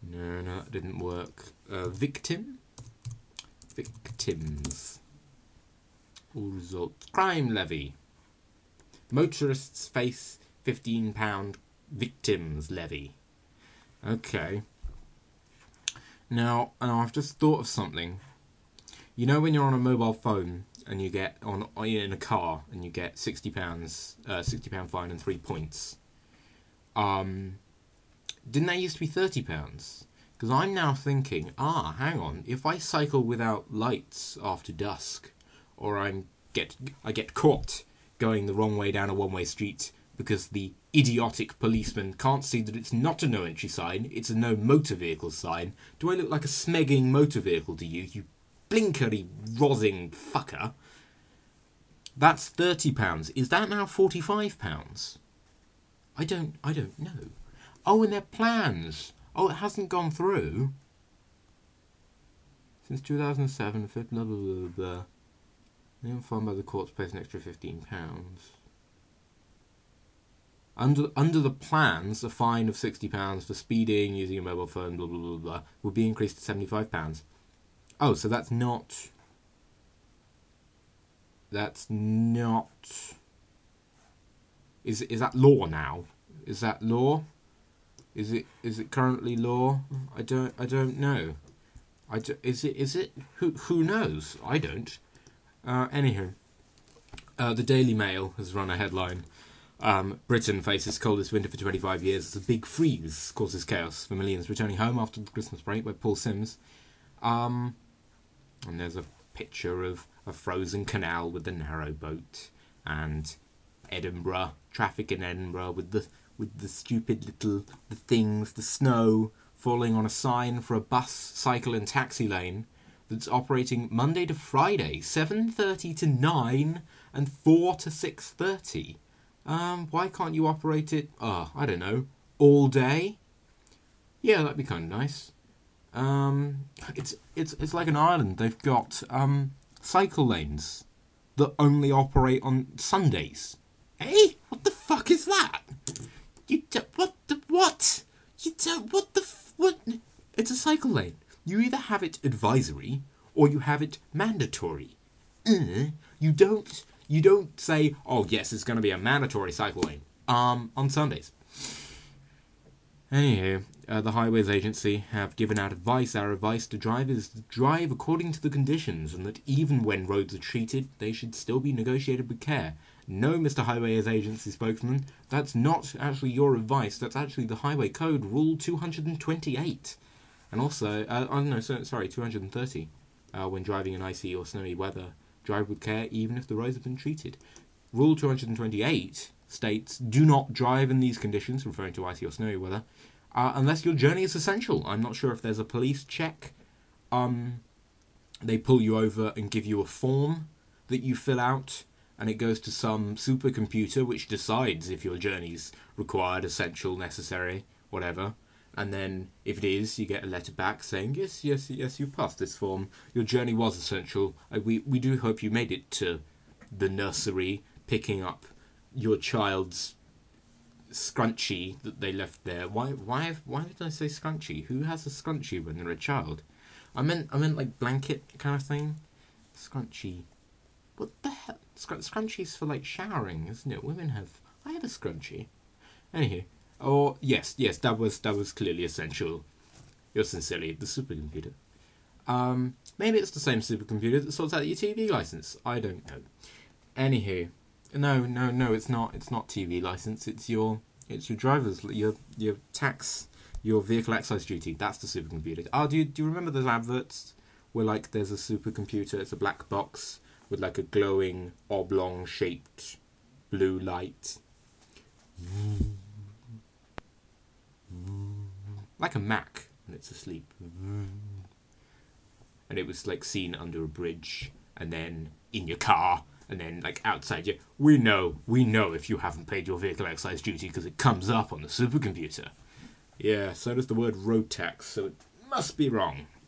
No, that didn't work. Victim? Victims. All results. Crime levy. Motorists face £15 victims levy. Okay. Now, and I've just thought of something. You know when you're on a mobile phone and you get in a car and you get £60, £60 fine and 3 points. Didn't that used to be £30? Because I'm now thinking, hang on, if I cycle without lights after dusk, or I get caught going the wrong way down a one-way street because the idiotic policeman can't see that it's not a no entry sign, it's a no motor vehicle sign, do I look like a smegging motor vehicle to you, you blinkery rozzing fucker? That's £30. Is that now £45? I don't know. Oh, and their plans. Oh, it hasn't gone through. Since 2007, blah, blah, blah, blah. Anyone fined by the courts pays an extra £15. Under the plans, a fine of £60 for speeding, using a mobile phone, blah, blah, blah, blah, will be increased to £75. Oh, so that's not... Is that law now? Is that law? Is it currently law? I don't know. Is it? Who knows? I don't. Anywho, the Daily Mail has run a headline. Britain faces coldest winter for 25 years as a big freeze causes chaos for millions returning home after the Christmas break, by Paul Sims. And there's a picture of a frozen canal with the narrow boat, and Edinburgh, traffic in Edinburgh with the stupid little things, the snow falling on a sign for a bus, cycle and taxi lane that's operating Monday to Friday, 7:30 to 9 and 4 to 6:30. Why can't you operate it, I don't know, all day? Yeah, that'd be kind of nice. It's like in Ireland, they've got cycle lanes that only operate on Sundays. Hey, what the fuck is that? What? It's a cycle lane. You either have it advisory or you have it mandatory. You don't say, oh yes, it's going to be a mandatory cycle lane on Sundays. Anywho, the Highways Agency have given out advice. Our advice to drivers is to drive according to the conditions, and that even when roads are treated, they should still be negotiated with care. No, Mr. Highways Agency spokesman, that's not actually your advice. That's actually the Highway Code, Rule 228. And also, 230. When driving in icy or snowy weather, drive with care even if the roads have been treated. Rule 228 states, do not drive in these conditions, referring to icy or snowy weather, unless your journey is essential. I'm not sure if there's a police check. They pull you over and give you a form that you fill out, and it goes to some supercomputer which decides if your journey's required, essential, necessary, whatever. And then, if it is, you get a letter back saying, yes, you passed this form. Your journey was essential. We do hope you made it to the nursery, picking up your child's scrunchie that they left there. Why did I say scrunchie? Who has a scrunchie when they're a child? I meant like blanket kind of thing. Scrunchie. What the hell? Scrunchie's for like showering, isn't it? I have a scrunchie. Anywho. Or yes, that was clearly essential. Yours sincerely, the supercomputer. Maybe it's the same supercomputer that sorts out your TV license. I don't know. Anywho, no, it's not. It's not TV license. It's your driver's, your tax, your vehicle excise duty. That's the supercomputer. Do you remember those adverts where like there's a supercomputer? It's a black box with like a glowing oblong shaped blue light. Like a Mac when it's asleep. And it was like seen under a bridge, and then in your car, and then like outside you. We know if you haven't paid your vehicle excise duty because it comes up on the supercomputer. Yeah, so does the word road tax, so it must be wrong.